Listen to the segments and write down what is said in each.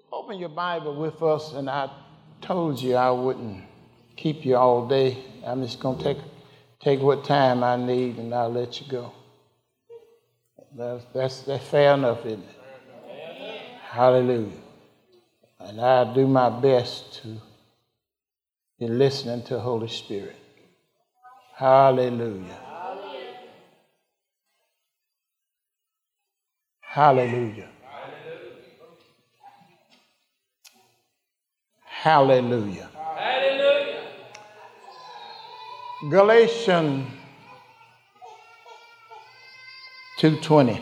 Open your Bible with us, and I told you I wouldn't keep you all day. I'm just going to take what time I need, and I'll let you go. That's fair enough, isn't it? Hallelujah. And I'll do my best to be listening to the Holy Spirit. Hallelujah. Hallelujah. Hallelujah. Hallelujah. Galatians 2:20.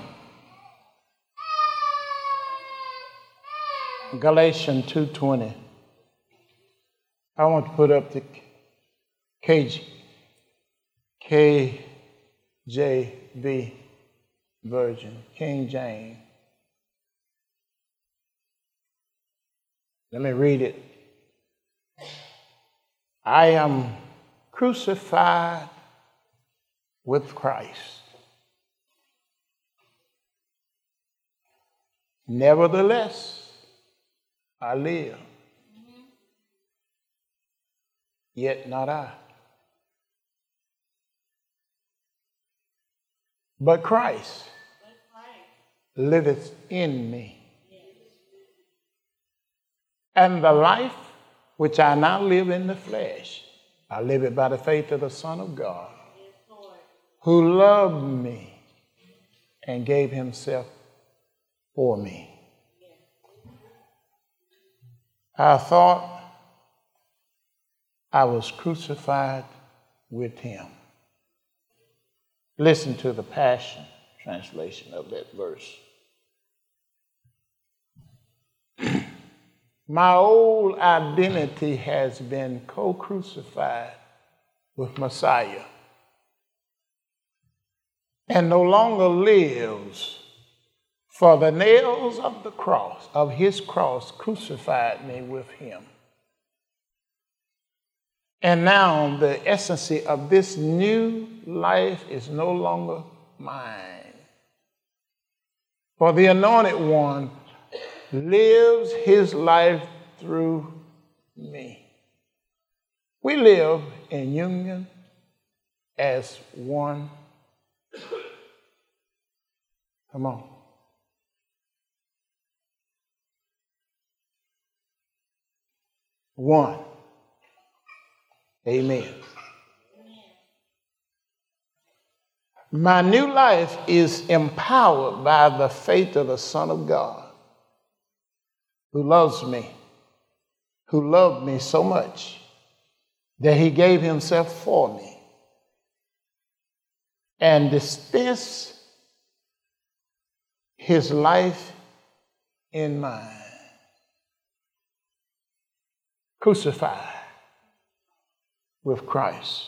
Galatians 2:20. I want to put up the KJV version, King James. Let me read it. I am crucified with Christ. Nevertheless, I live. Yet not I, but Christ liveth in me. And the life which I now live in the flesh, I live it by the faith of the Son of God, who loved me and gave himself for me. I thought I was crucified with him. Listen to the Passion translation of that verse. My old identity has been co-crucified with Messiah and no longer lives, for the nails of the cross, of his cross, crucified me with him. And now the essence of this new life is no longer mine, for the Anointed One lives his life through me. We live in union as one. Come on. One. Amen. My new life is empowered by the faith of the Son of God, who loves me, who loved me so much that he gave himself for me and dispensed his life in mine. Crucified with Christ.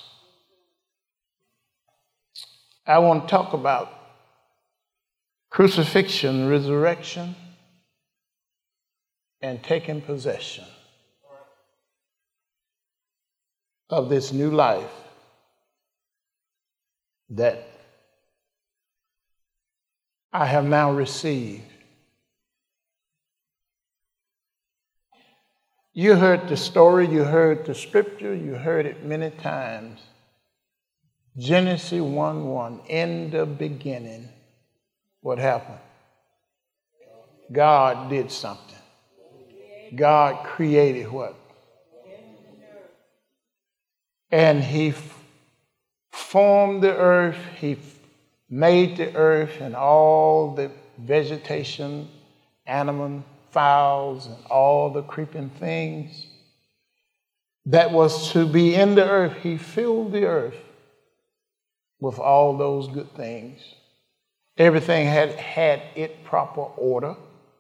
I want to talk about crucifixion, resurrection, and taking possession of this new life that I have now received. You heard the story, you heard the scripture, you heard it many times. Genesis 1:1, in the beginning, what happened? God did something. God created what? And he formed the earth, he made the earth and all the vegetation, animal, fowls, and all the creeping things that was to be in the earth. He filled the earth with all those good things. Everything had its proper order.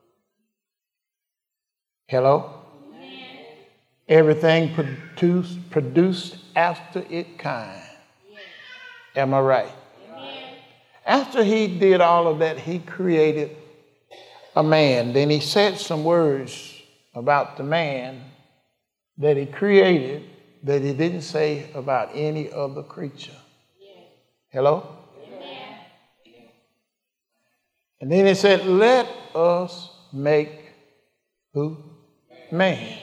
Hello? Amen. Everything produced after its kind. Yes. Am I right? Amen. After he did all of that, he created a man. Then he said some words about the man that he created that he didn't say about any other creature. Yes. Hello? Amen. And then he said, let us make Who? Man.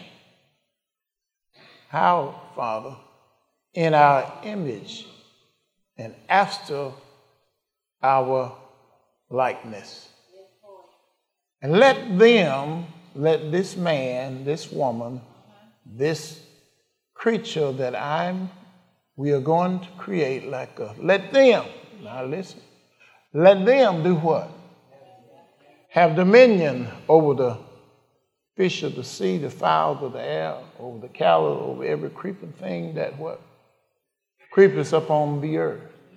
How, Father? In our image and after our likeness. And let this man, this woman, this creature that we are going to create like us, let them, now listen, let them do what? Have dominion over the fish of the sea, the fowls of the air, over the cattle, over every creeping thing that what? Creepeth up on the earth.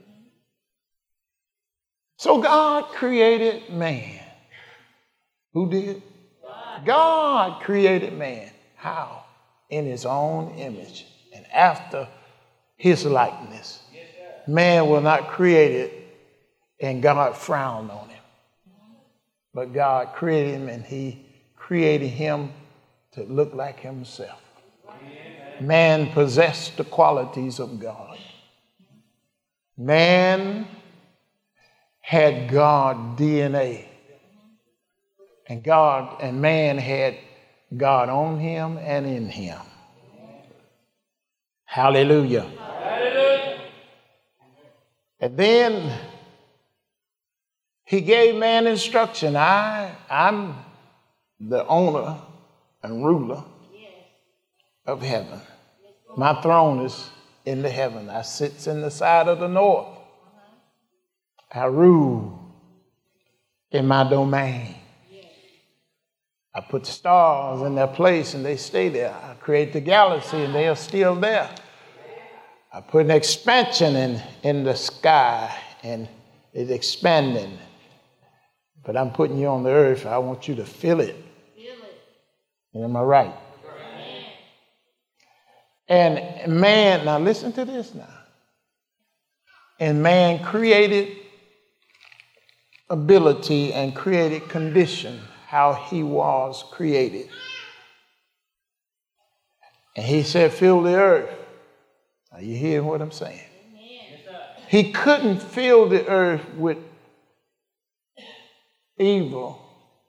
So God created man. Who did? God created man. How? In his own image and after his likeness. Man was not created and God frowned on him. But God created him and he created him to look like himself. Man possessed the qualities of God. Man had God DNA. And man had God on him and in him. Hallelujah. Hallelujah. And then he gave man instruction. I'm the owner and ruler of heaven. My throne is in the heaven. I sit in the side of the north. I rule in my domain. I put the stars in their place and they stay there. I create the galaxy and they are still there. I put an expansion in the sky and it's expanding. But I'm putting you on the earth. I want you to feel it. Am I right? And man, now listen to this now. And man created ability and created condition how he was created. And he said, fill the earth. Are you hearing what I'm saying? He couldn't fill the earth with evil.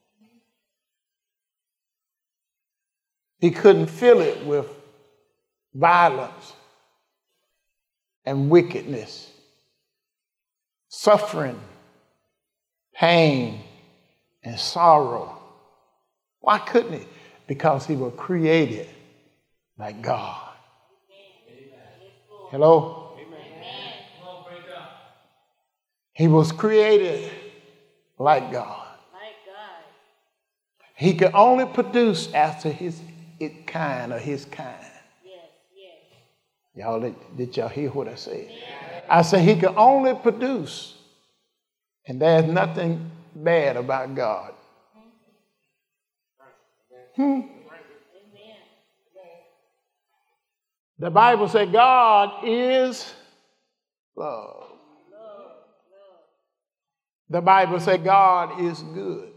He couldn't fill it with violence and wickedness, suffering, pain, and sorrow. Why couldn't he? Because he was created like God. Hello? He was created like God. He could only produce after his kind. Y'all, did y'all hear what I said? I said he could only produce. And there's nothing bad about God. The Bible says God is love. The Bible says God is good.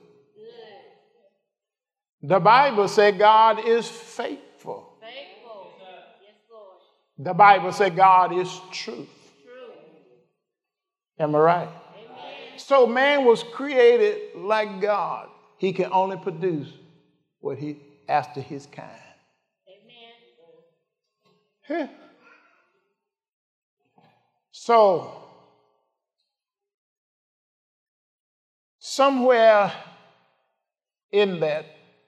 The Bible says God is faithful. The Bible says God is truth. Am I right? So man was created like God. He can only produce what he after his kind. Amen. So somewhere in that,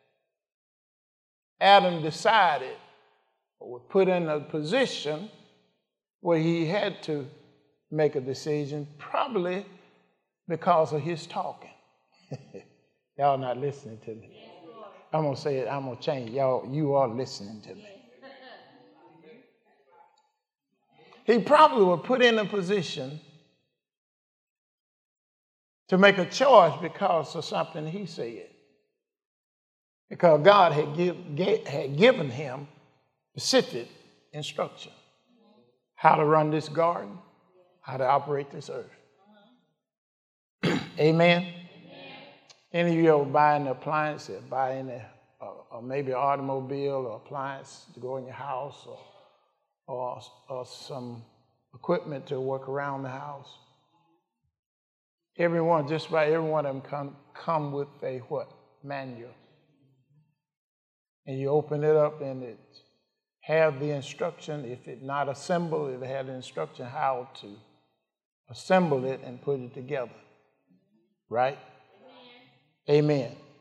Adam decided or was put in a position where he had to make a decision, probably because of his talking. Y'all not listening to me. I'm going to say it. I'm going to change. Y'all, you are listening to me. He probably was put in a position to make a choice because of something he said. Because God had given him specific instruction. How to run this garden, how to operate this earth. Amen? Any of you are buying an appliance, buying or maybe an automobile or appliance to go in your house or some equipment to work around the house. Just about every one of them come with a what? Manual. And you open it up and it have the instruction. If it not assembled, it had the instruction how to assemble it and put it together. Right? Amen. Amen.